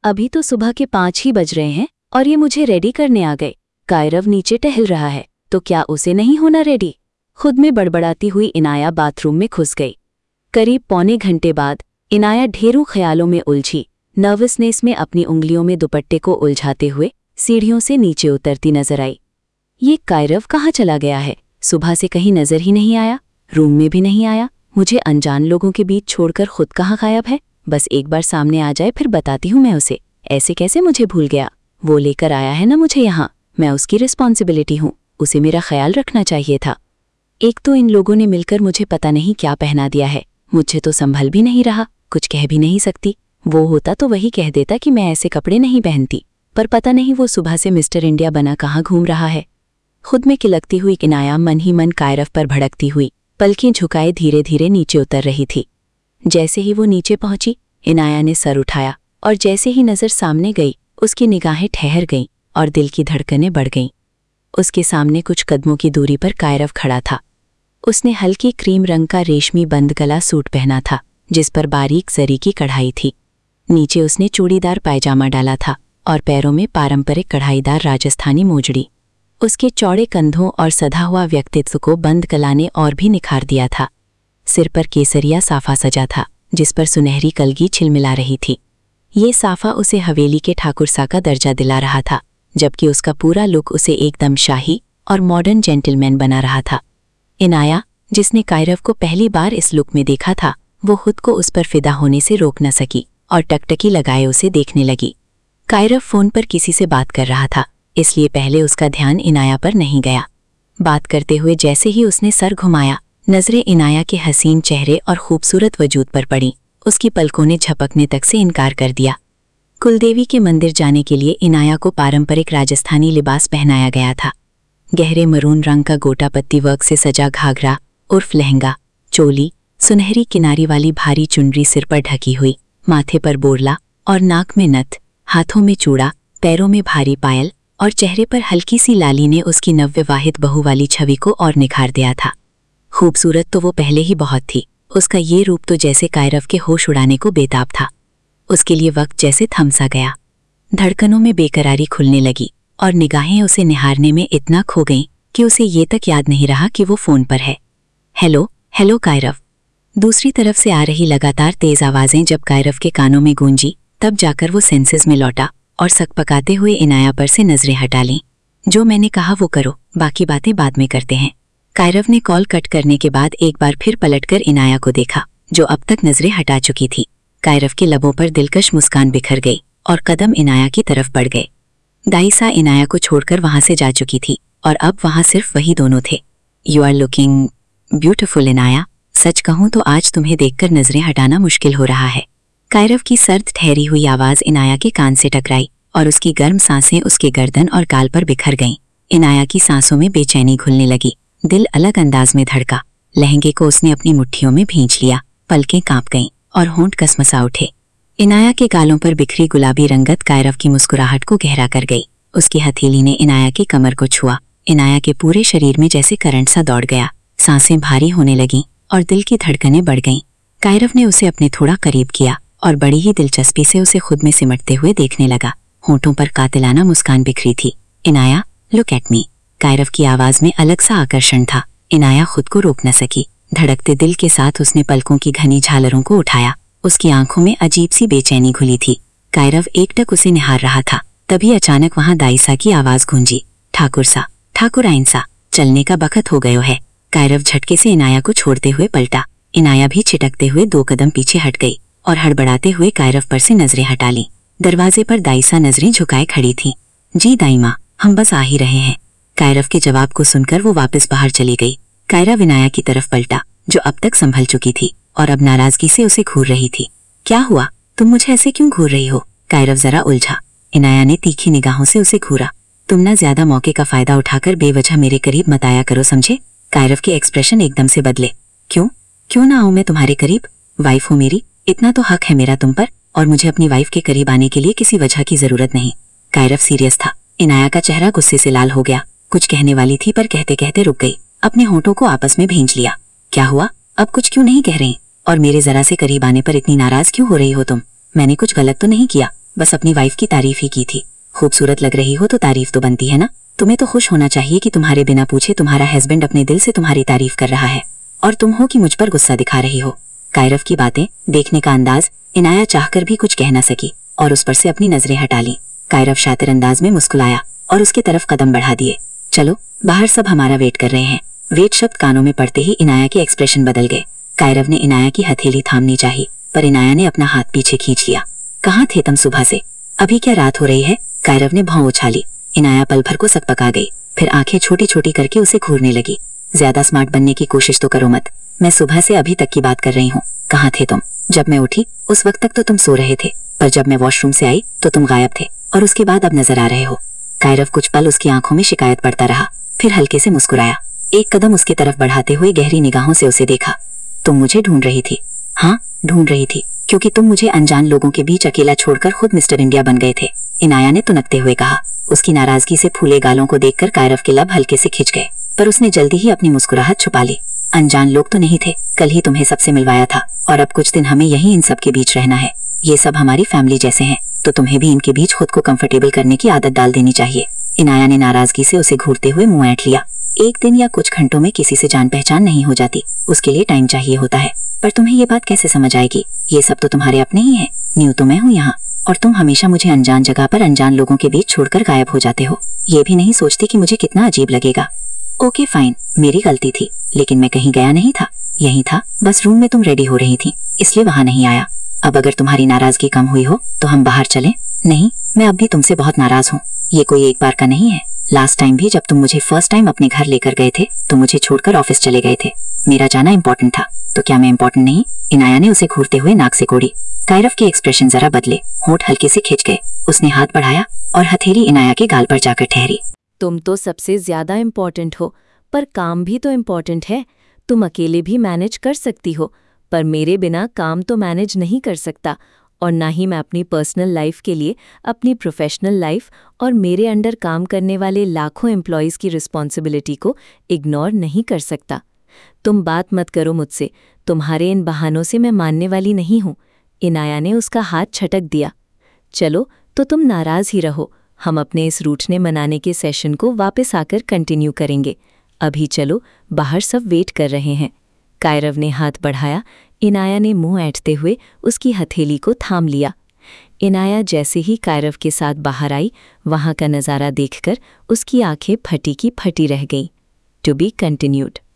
अभी तो सुबह के 5 ही बज रहे हैं और ये मुझे रेडी करने आ गए। कायरव नीचे टहल रहा है तो क्या उसे नहीं होना रेडी? खुद में बड़बड़ाती हुई इनाया बाथरूम में घुस गई। करीब पौने घंटे बाद इनाया ढेरों ख्यालों में उलझी नर्वसनेस में अपनी उंगलियों में दुपट्टे को उलझाते हुए सीढ़ियों से नीचे उतरती नजर आई। ये कायरव कहाँ चला गया है? सुबह से कहीं नजर ही नहीं आया, रूम में भी नहीं आया। मुझे अनजान लोगों के बीच छोड़कर खुद कहाँ गायब है? बस एक बार सामने आ जाए फिर बताती हूँ मैं उसे। ऐसे कैसे मुझे भूल गया? वो लेकर आया है ना मुझे यहाँ, मैं उसकी रिस्पॉन्सिबिलिटी हूँ, उसे मेरा ख्याल रखना चाहिए था। एक तो इन लोगों ने मिलकर मुझे पता नहीं क्या पहना दिया है, मुझे तो संभल भी नहीं रहा, कुछ कह भी नहीं सकती। वो होता तो वही कह देता कि मैं ऐसे कपड़े नहीं पहनती, पर पता नहीं वो सुबह से मिस्टर इंडिया बना कहाँ घूम रहा है। खुद में किलकती हुई इनाया मन ही मन कायरव पर भड़कती हुई पलकें झुकाए धीरे धीरे नीचे उतर रही थी। जैसे ही वो नीचे पहुंची, इनाया ने सर उठाया और जैसे ही नजर सामने गई उसकी निगाहें ठहर गईं और दिल की धड़कनें बढ़ गईं। उसके सामने कुछ कदमों की दूरी पर कायरव खड़ा था। उसने हल्की क्रीम रंग का रेशमी बंद गला सूट पहना था जिस पर बारीक जरी की कढ़ाई थी। नीचे उसने चूड़ीदार पायजामा डाला था और पैरों में पारंपरिक कढ़ाईदार राजस्थानी मोजड़ी। उसके चौड़े कंधों और सधा हुआ व्यक्तित्व को बंद गला ने और भी निखार दिया था। सिर पर केसरिया साफा सजा था जिस पर सुनहरी कलगी छिलमिला रही थी। ये साफा उसे हवेली के ठाकुरसा का दर्जा दिला रहा था, जबकि उसका पूरा लुक उसे एकदम शाही और मॉडर्न जेंटलमैन बना रहा था। इनाया, जिसने कायरव को पहली बार इस लुक में देखा था, वो खुद को उस पर फिदा होने से रोक न सकी और टकटकी लगाए उसे देखने लगी। कायरव फोन पर किसी से बात कर रहा था, इसलिए पहले उसका ध्यान इनाया पर नहीं गया। बात करते हुए जैसे ही उसने सर घुमाया, नजरें इनाया के हसीन चेहरे और खूबसूरत वजूद पर पड़ी। उसकी पलकों ने झपकने तक से इनकार कर दिया। कुलदेवी के मंदिर जाने के लिए इनाया को पारंपरिक राजस्थानी लिबास पहनाया गया था। गहरे मरून रंग का गोटा पत्ती वर्क से सजा घाघरा उर्फ लहंगा, चोली, सुनहरी किनारी वाली भारी चुनरी सिर पर ढकी हुई, माथे पर बोरला और नाक में नथ, हाथों में चूड़ा, पैरों में भारी पायल और चेहरे पर हल्की सी लाली ने उसकी नवविवाहित बहू वाली छवि को और निखार दिया था। खूबसूरत तो वो पहले ही बहुत थी, उसका ये रूप तो जैसे कायरव के होश उड़ाने को बेताब था। उसके लिए वक्त जैसे थम सा गया। धड़कनों में बेकरारी खुलने लगी और निगाहें उसे निहारने में इतना खो गईं कि उसे ये तक याद नहीं रहा कि वो फोन पर है। Hello hello Kairav. दूसरी तरफ से आ रही लगातार तेज आवाजें जब कायरव के कानों में गूंजी, तब जाकर वो सेंसेस में लौटा और सकपकाते हुए इनाया पर से नजरें हटा लीं। जो मैंने कहा वो करो, बाकी बातें बाद में करते हैं। कायरव ने कॉल कट करने के बाद एक बार फिर पलटकर इनाया को देखा, जो अब तक नजरें हटा चुकी थी। कायरव के लबों पर दिलकश मुस्कान बिखर गई और कदम इनाया की तरफ बढ़ गए। दाइसा इनाया को छोड़कर वहां से जा चुकी थी और अब वहां सिर्फ वही दोनों थे। You are looking beautiful Inaaya. सच कहूं तो आज तुम्हें देखकर नजरें हटाना मुश्किल हो रहा है। कायरव की सर्द ठहरी हुई आवाज इनाया के कान से टकराई और उसकी गर्म सांसें उसके गर्दन और गाल पर बिखर गईं। इनाया की सांसों में बेचैनी घुलने लगी, दिल अलग अंदाज में धड़का। लहंगे को उसने अपनी मुट्ठियों में भींच लिया, पलकें कांप गईं और होंठ कसमसा उठे। इनाया के गालों पर बिखरी गुलाबी रंगत कायरव की मुस्कुराहट को गहरा कर गई। उसकी हथेली ने इनाया की कमर को छुआ। इनाया के पूरे शरीर में जैसे करंट सा दौड़ गया, सांसें भारी होने लगीं और दिल की धड़कनें बढ़ गईं। कायरव ने उसे अपने थोड़ा करीब किया और बड़ी ही दिलचस्पी से उसे खुद में सिमटते हुए देखने लगा। होंठों पर कातिलाना मुस्कान बिखरी थी। Inaaya, look at me. Kairav की आवाज में अलग सा आकर्षण था। इनाया खुद को रोक न सकी। धड़कते दिल के साथ उसने पलकों की घनी झालरों को उठाया। उसकी आंखों में अजीब सी बेचैनी घुली थी। कायरव एकटक उसे निहार रहा था। तभी अचानक वहां दाइसा की आवाज गूंजी, ठाकुरसा, ठाकुर आइंसा, चलने का बखत हो गयो है। कायरव झटके से इनाया को छोड़ते हुए पलटा। इनाया भी छिटकते हुए 2 कदम पीछे हट गई और हड़बड़ाते हुए कायरव पर से नजरें हटा ली। दरवाजे पर दाइसा नजरें झुकाए खड़ी थी। जी दाइमा, हम बस आ ही रहे हैं। कायरव के जवाब को सुनकर वो वापस बाहर चली गई। कायरव इनाया की तरफ पलटा, जो अब तक संभल चुकी थी और अब नाराजगी से उसे घूर रही थी। क्या हुआ? तुम मुझे ऐसे क्यों घूर रही हो? कायरव जरा उलझा। इनाया ने तीखी निगाहों से उसे घूरा। तुम ना ज्यादा मौके का फायदा उठाकर बेवजह मेरे करीब मत आया करो, समझे? कायरव के एक्सप्रेशन एकदम से बदले। क्यों ना आऊं मैं तुम्हारे करीब? वाइफ हो मेरी, इतना तो हक है मेरा तुम पर, और मुझे अपनी वाइफ के करीब आने के लिए किसी वजह की जरूरत नहीं। कायरव सीरियस था। इनाया का चेहरा गुस्से से लाल हो गया। कुछ कहने वाली थी पर कहते कहते रुक गई। अपने होंठों को आपस में भींच लिया। क्या हुआ? अब कुछ क्यों नहीं कह रही? और मेरे जरा से करीब आने पर इतनी नाराज क्यों हो रही हो तुम? मैंने कुछ गलत तो नहीं किया? बस अपनी वाइफ की तारीफ ही की थी। खूबसूरत लग रही हो तो तारीफ तो बनती है ना। तुम्हें तो खुश होना चाहिए कि तुम्हारे बिना पूछे तुम्हारा हस्बैंड अपने दिल से तुम्हारी तारीफ कर रहा है, और तुम हो कि मुझ पर गुस्सा दिखा रही हो। कायरव की बातें, देखने का अंदाज, इनाया चाहकर भी कुछ कह न सकी और उस पर से अपनी नजरें हटा ली। कायरव शातिर अंदाज में मुस्कुराया और उसके तरफ कदम बढ़ा दिए। चलो बाहर, सब हमारा वेट कर रहे हैं। वेट शब्द कानों में पड़ते ही इनाया के एक्सप्रेशन बदल गए। कायरव ने इनाया की हथेली थामनी चाही, पर इनाया ने अपना हाथ पीछे खींच लिया। कहाँ थे तुम सुबह से? अभी क्या रात हो रही है? कायरव ने भौं उछाली। इनाया पल भर को सकपका गई, फिर आंखें छोटी छोटी करके उसे घूरने लगी। ज्यादा स्मार्ट बनने की कोशिश तो करो मत। मैं सुबह से अभी तक की बात कर रही हूँ। कहाँ थे तुम? जब मैं उठी उस वक्त तक तो तुम सो रहे थे, पर जब मैं वॉशरूम से आई तो तुम गायब थे, और उसके बाद अब नजर आ रहे हो। कायरव कुछ पल उसकी आंखों में शिकायत पड़ता रहा, फिर हल्के से मुस्कुराया। एक कदम उसकी तरफ बढ़ाते हुए गहरी निगाहों से उसे देखा। तुम मुझे ढूंढ रही थी? हाँ, ढूंढ रही थी, क्योंकि तुम मुझे अनजान लोगों के बीच अकेला छोड़कर खुद मिस्टर इंडिया बन गए थे, इनाया ने तुनकते हुए कहा। उसकी नाराजगी से फूले गालों को देखकर कायरव के लब हल्के से खिंच गए, पर उसने जल्दी ही अपनी मुस्कुराहट छुपा ली। अनजान लोग तो नहीं थे, कल ही तुम्हें सबसे मिलवाया था, और अब कुछ दिन हमें यहीं इन सब के बीच रहना है। ये सब हमारी फैमिली जैसे हैं, तो तुम्हें भी इनके बीच खुद को कंफर्टेबल करने की आदत डाल देनी चाहिए। इनाया ने नाराजगी से उसे घूरते हुए मुंह ऐंठ लिया। एक दिन या कुछ घंटों में किसी से जान पहचान नहीं हो जाती, उसके लिए टाइम चाहिए होता है। पर तुम्हें ये बात कैसे समझ आएगी? ये सब तो तुम्हारे अपने ही है। न्यू तो मैं हूँ यहाँ, और तुम हमेशा मुझे अनजान जगह पर अनजान लोगों के बीच छोड़कर गायब हो जाते हो। ये भी नहीं सोचती कि मुझे कितना अजीब लगेगा। ओके फाइन, मेरी गलती थी, लेकिन मैं कहीं गया नहीं था, यही था, बस रूम में तुम रेडी हो रही थी, इसलिए वहां नहीं आया। अब अगर तुम्हारी नाराजगी कम हुई हो तो हम बाहर चलें? नहीं, मैं अब भी तुमसे बहुत नाराज हूँ। ये कोई एक बार का नहीं है। लास्ट टाइम भी जब तुम मुझे फर्स्ट टाइम अपने घर लेकर गए थे तो मुझे छोड़कर ऑफिस चले गए थे। मेरा जाना इम्पोर्टेंट था, तो क्या मैं इम्पोर्टेंट नहीं? इनाया ने उसे घूरते हुए नाक से कोड़ी। कायरव के एक्सप्रेशन जरा बदले, होंठ हल्के से खिंच गए। उसने हाथ बढ़ाया और हथेली इनाया के गाल पर जाकर ठहरी। तुम तो सबसे ज्यादा इम्पोर्टेंट हो, पर काम भी तो इम्पोर्टेंट है। तुम अकेले भी मैनेज कर सकती हो, पर मेरे बिना काम तो मैनेज नहीं कर सकता, और ना ही मैं अपनी पर्सनल लाइफ के लिए अपनी प्रोफेशनल लाइफ और मेरे अंडर काम करने वाले लाखों एम्प्लॉयज़ की रिस्पॉन्सिबिलिटी को इग्नोर नहीं कर सकता। तुम बात मत करो मुझसे, तुम्हारे इन बहानों से मैं मानने वाली नहीं हूँ। इनाया ने उसका हाथ छटक दिया। चलो तो तुम नाराज ही रहो, हम अपने इस रूठने मनाने के सेशन को वापस आकर कंटिन्यू करेंगे। अभी चलो, बाहर सब वेट कर रहे हैं। कायरव ने हाथ बढ़ाया। इनाया ने मुंह ऐंठते हुए उसकी हथेली को थाम लिया। इनाया जैसे ही कायरव के साथ बाहर आई, वहां का नज़ारा देखकर उसकी आंखें फटी की फटी रह गईं। To be continued.